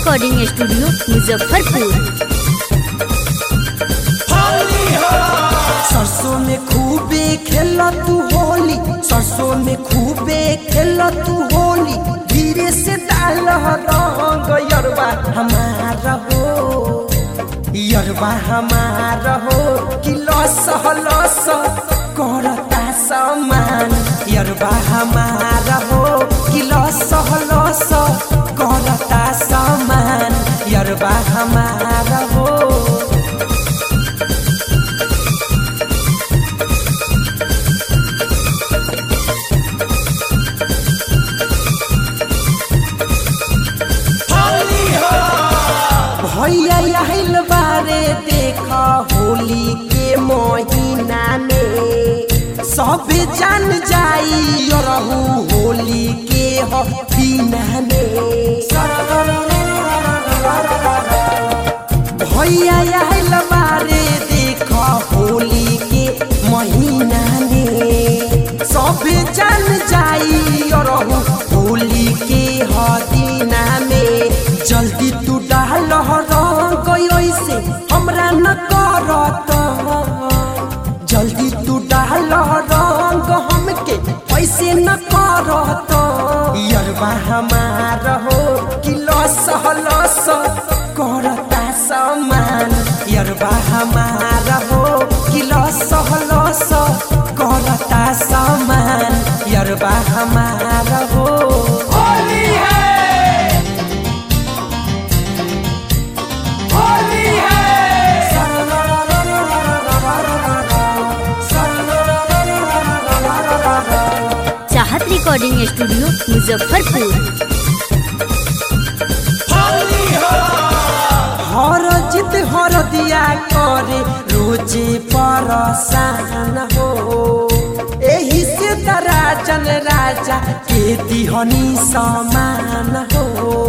Recording studio Muzaffarpur. सरसों में खूबे खेला तू होली, सरसों में खूबे खेला तू होली, धीरे से डाल रंग यरबा हमारा हो, यरबा हमारा हो कि लस लस करता समान, यरबा हमारा हो कि लस लस करता समान, यरबा हमारा हो। भैया आइल बारे देखा होली के महीना में, सब जान जाई रहू होली के हफीना में। भैया आइल बारे देखा होली के महीना में, सब जान जाई रहू होली के हदीना में। जल्दी तू डाल रंग ऐसे हमरा न करत, जल्दी तू डाल रंग हमके ऐसे न करत, यरबा हमारा हो कि लस लस करता समान, यरबा हमारा हो कि लस लस करता समान, यरबा हमारा हो। होली है चाहत रिकॉर्डिंग स्टूडियो मुजफ्फरपुर। हर जित हर दिया करे रोजे परेशान हो, एही से राजन राजा के दिहनी समान हो।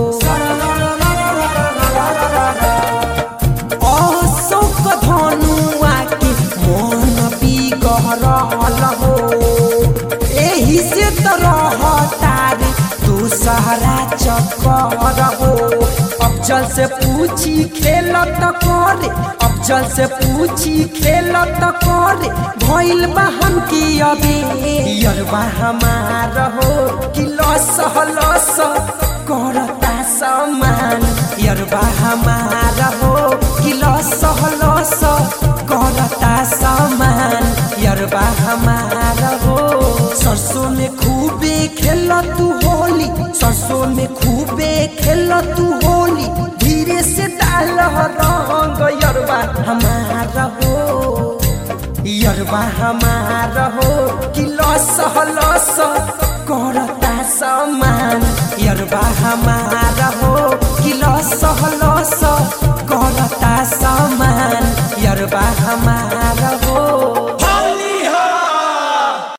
अशोक धनुआ के मन बिगड़ल हो, एही से रहतार दूसरा चक्कर हो। अफजल से पूछी खेलत करे, अफजल से पूछी खेलत करे, भइल बा हमकी अबे, यरबा हमारा हो कि लस लस करता समान, यरबा हमारा हो कि लस लस करता समान, यरबा हमारा हो। सरसों में खूबे खेला तू होली, सरसों में खूबे खेला तू होली, धीरे से डाल रंग यरबा हमारा हो, यरबा हमारा हो कि लस लस करता समान, यरबा हमारा